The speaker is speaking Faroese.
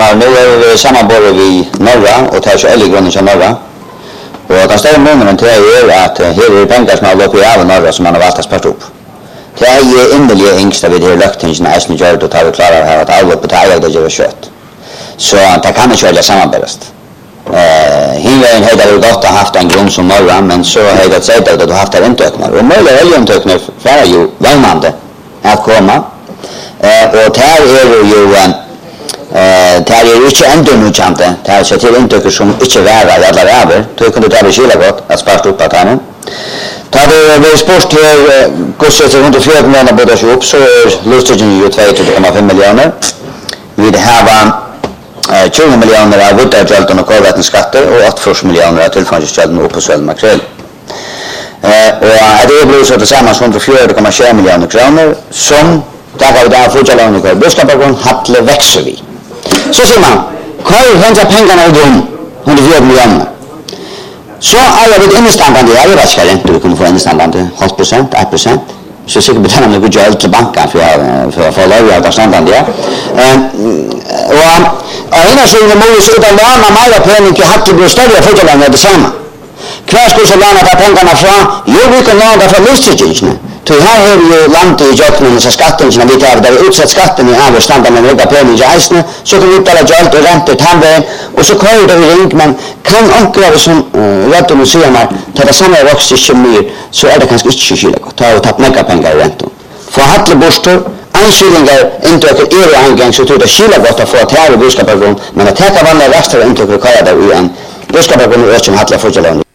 Hjalmar, nu är vi sammanbordet vid norra och tar så älggrunden som norra. Och den större månaden till är att här är pengar som har gått i av norra som man har valt att spara upp. Det är innerliga ängsta vid det löktingen som är gör det och tar vi klarar här att alla på taget det gör kött. Så det kan inte välja sammanbärast. Hinvägen hade det gott att haft en grund som norra, men så hade det sett att du haft en intöknar. Och möjliga älguntöknar är ju värmande att komma. Och här är det ju det här är inte ändå nödvändigt. Det här är till intöker som inte värar i alla vägar. Då kunde det bli skilja gott att spara upp att henne. Då det blir sport till kostar runt 4 miljoner både så upp så är lustigen ju 2,5 miljoner. Vi har 20 miljoner av vuttargälden och kolvättenskatter och 8 miljoner av tillfångsgälden och uppsvälld makrel. Och det blir så tillsammans 104,7 miljoner kronor som där har vi där fortsättningen kvar. Buskapargården hattle växer vi. Så ser man, kvar hämtar pengarna i dom 104 miljoner. Så är jag vid innestandande, jag vet inte räntor vi kommer få innestandande 0,5%, 1%. Så säkert betalar man mycket gäld till banken för att få lov att standande. Och innan så är det så att låna mer pengar till hattle blir större fortsättningen det samma. Kvar skulle så låna ta pengarna från, vi kan låna från lustigen. Så här har vi ju landet i Jöknen och skatten som vi tar där utsatt skatten i överstanden med några pengar i eisne så kan vi betala gäld och räntor tandvägen och så kör det i ring men kan ankra som rätt och säga man tar det samma växt i kemi så är det kanske inte skilja gott ta och tappa mycket pengar i räntor för hattle bostor anskillingar inte ökar er angång så tror det skilja gott att få att här i buskapargården men att täcka vanliga växter inte ökar där i en buskapargården och som hattle fortsätter